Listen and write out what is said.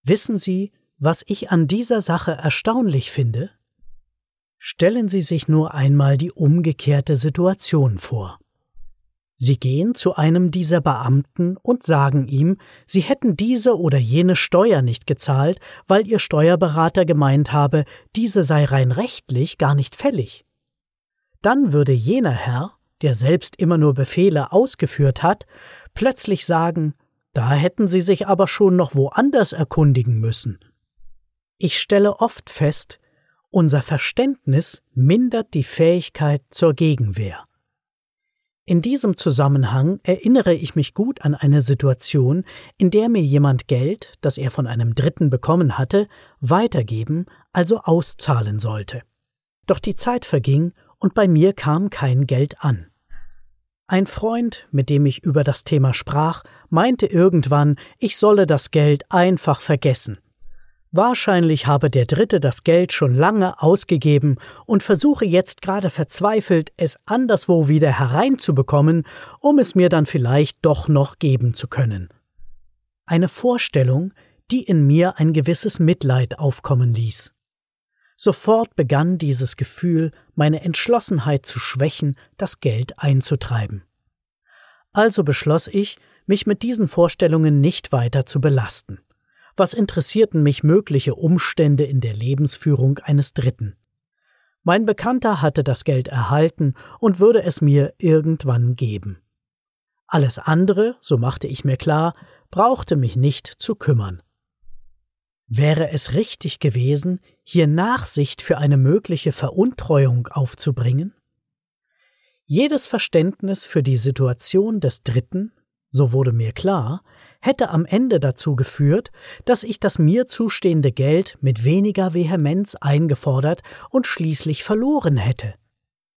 Wissen Sie, was ich an dieser Sache erstaunlich finde? Stellen Sie sich nur einmal die umgekehrte Situation vor. Sie gehen zu einem dieser Beamten und sagen ihm, Sie hätten diese oder jene Steuer nicht gezahlt, weil Ihr Steuerberater gemeint habe, diese sei rein rechtlich gar nicht fällig. Dann würde jener Herr, der selbst immer nur Befehle ausgeführt hat, plötzlich sagen, da hätten Sie sich aber schon noch woanders erkundigen müssen. Ich stelle oft fest, unser Verständnis mindert die Fähigkeit zur Gegenwehr. In diesem Zusammenhang erinnere ich mich gut an eine Situation, in der mir jemand Geld, das er von einem Dritten bekommen hatte, weitergeben, also auszahlen sollte. Doch die Zeit verging und bei mir kam kein Geld an. Ein Freund, mit dem ich über das Thema sprach, meinte irgendwann, ich solle das Geld einfach vergessen. Wahrscheinlich habe der Dritte das Geld schon lange ausgegeben und versuche jetzt gerade verzweifelt, es anderswo wieder hereinzubekommen, um es mir dann vielleicht doch noch geben zu können. Eine Vorstellung, die in mir ein gewisses Mitleid aufkommen ließ. Sofort begann dieses Gefühl, meine Entschlossenheit zu schwächen, das Geld einzutreiben. Also beschloss ich, mich mit diesen Vorstellungen nicht weiter zu belasten. Was interessierten mich mögliche Umstände in der Lebensführung eines Dritten? Mein Bekannter hatte das Geld erhalten und würde es mir irgendwann geben. Alles andere, so machte ich mir klar, brauchte mich nicht zu kümmern. Wäre es richtig gewesen, hier Nachsicht für eine mögliche Veruntreuung aufzubringen? Jedes Verständnis für die Situation des Dritten, so wurde mir klar, hätte am Ende dazu geführt, dass ich das mir zustehende Geld mit weniger Vehemenz eingefordert und schließlich verloren hätte.